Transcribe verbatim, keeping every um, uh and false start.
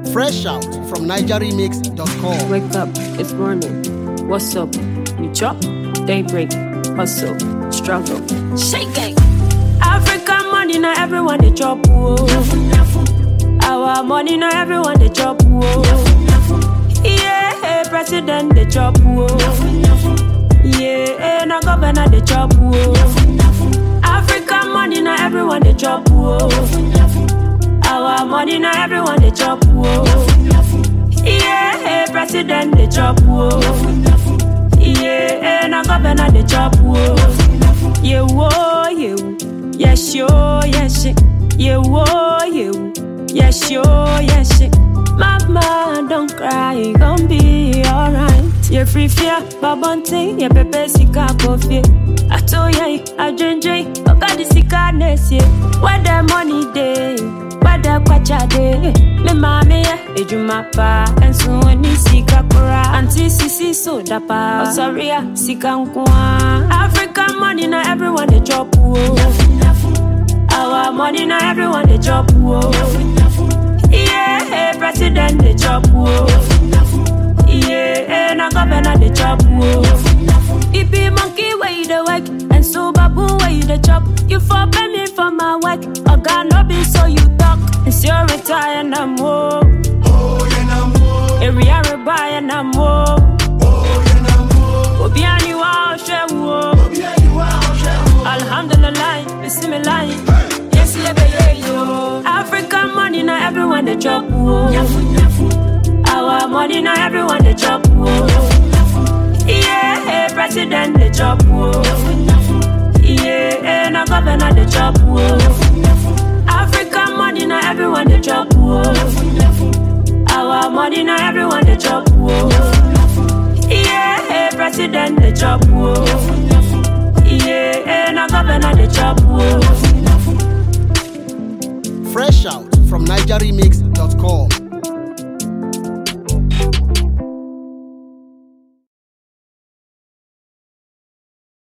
Fresh out from niger remix dot com. Wake up, it's morning. What's up? You chop, daybreak, hustle, struggle, shake it. African money, now everyone they chop. Whoa. Our money, now everyone they chop. Whoa. Yeah, president they chop. Whoa. Yeah, now governor they chop. Whoa. African money, now everyone they chop. Whoa. Our money, now everyone they chop. Whoa. Yeah, president they chop. Whoa. Yeah, now governor they chop. Whoa. Yeah, whoa, yeah, yes, yo, yes, yeah, whoa, yeah, yes, yo, yes. Mama, don't cry, gon' be alright. You free fear, babonte, yeah, pepe sika coffee. I told you, I drink, drink, I got the sickness, yeah. Where the money day, where the kwacha day. Me mama, yeah, ejumapa, and so when you sika kora, auntie sisi so dapa. Oh sorry, yeah, sika nkwa. African money, now everyone they chop. Whoa. Our money, now everyone they chop. Whoa. Yeah, president they chop. Whoa. Yeah, now governor they chop. Whoa. It be monkey where you the work, and so baboon where you the chop. You for pay me for my work, I got no be so you talk. It's your retire and I'm more. Oh, yeah, I'm more. Every year I buy and I'm more. Oh, yeah, I'm more. Obiani wa oshewo. Obiani wa oshewo. Alhamdulillah, bismillah. Yes, yeah, yo. African money, now everyone they chop. Whoa. Our money, now everyone they chop. Whoa. Yeah, president they chop. Whoa. Yeah, now governor they chop. Whoa. African money, now everyone they chop. Whoa. Our money, now everyone they chop. Whoa. Yeah, president they chop. Whoa.